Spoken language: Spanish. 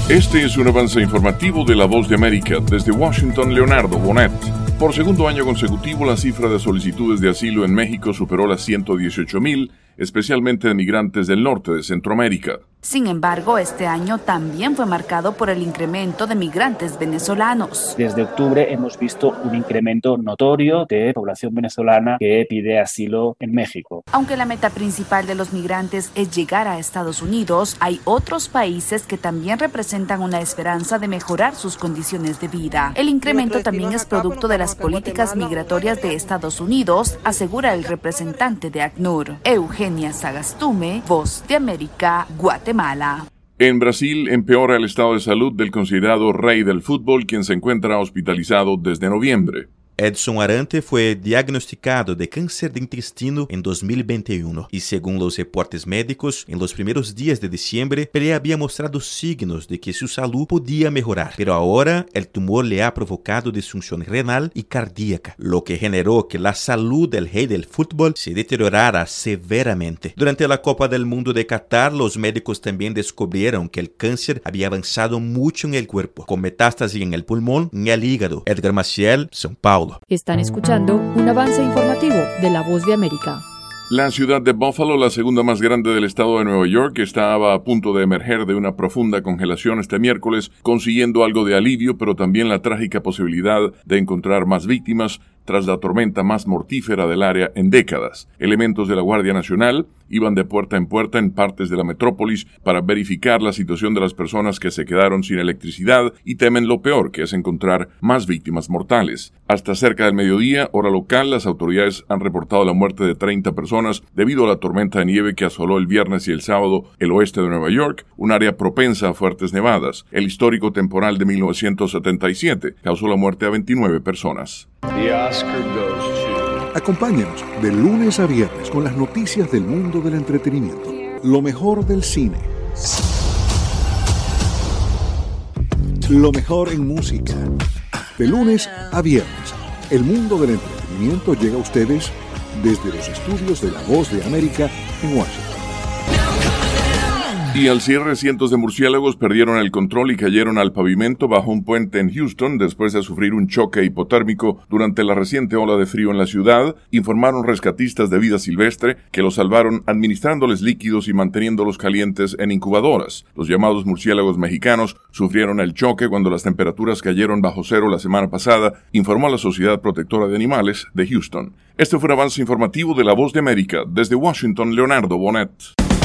Este es un avance informativo de La Voz de América. Desde Washington, Leonardo Bonet. Por segundo año consecutivo, la cifra de solicitudes de asilo en México superó las 118,000, especialmente de migrantes del norte de Centroamérica. Sin embargo, este año también fue marcado por el incremento de migrantes venezolanos. Desde octubre hemos visto un incremento notorio de población venezolana que pide asilo en México. Aunque la meta principal de los migrantes es llegar a Estados Unidos, hay otros países que también representan una esperanza de mejorar sus condiciones de vida. El incremento también es producto de las políticas migratorias de Estados Unidos, asegura el representante de ACNUR. Eugenia Sagastume, Voz de América, Guatemala. En Brasil empeora el estado de salud del considerado rey del fútbol, quien se encuentra hospitalizado desde noviembre. Edson Arantes fue diagnosticado de cáncer de intestino en 2021 y según los reportes médicos, en los primeros días de diciembre, Pelé había mostrado signos de que su salud podía mejorar, pero ahora el tumor le ha provocado disfunción renal y cardíaca, lo que generó que la salud del rey del fútbol se deteriorara severamente. Durante la Copa del Mundo de Qatar, los médicos también descubrieron que el cáncer había avanzado mucho en el cuerpo, con metástasis en el pulmón y en el hígado. Edgar Maciel, São Paulo. Están escuchando un avance informativo de La Voz de América. La ciudad de Buffalo, la segunda más grande del estado de Nueva York, estaba a punto de emerger de una profunda congelación este miércoles, consiguiendo algo de alivio, pero también la trágica posibilidad de encontrar más víctimas tras la tormenta más mortífera del área en décadas. Elementos de la Guardia Nacional iban de puerta en partes de la metrópolis para verificar la situación de las personas que se quedaron sin electricidad y temen lo peor, que es encontrar más víctimas mortales. Hasta cerca del mediodía, hora local, las autoridades han reportado la muerte de 30 personas debido a la tormenta de nieve que asoló el viernes y el sábado el oeste de Nueva York, un área propensa a fuertes nevadas. El histórico temporal de 1977 causó la muerte a 29 personas. Acompáñanos de lunes a viernes con las noticias del mundo del entretenimiento. Lo mejor del cine. Lo mejor en música. De lunes a viernes, el mundo del entretenimiento llega a ustedes desde los estudios de La Voz de América en Washington. Y al cierre, cientos de murciélagos perdieron el control y cayeron al pavimento bajo un puente en Houston después de sufrir un choque hipotérmico durante la reciente ola de frío en la ciudad, informaron rescatistas de vida silvestre que los salvaron administrándoles líquidos y manteniéndolos calientes en incubadoras. Los llamados murciélagos mexicanos sufrieron el choque cuando las temperaturas cayeron bajo cero la semana pasada, informó la Sociedad Protectora de Animales de Houston. Este fue un avance informativo de La Voz de América. Desde Washington, Leonardo Bonet.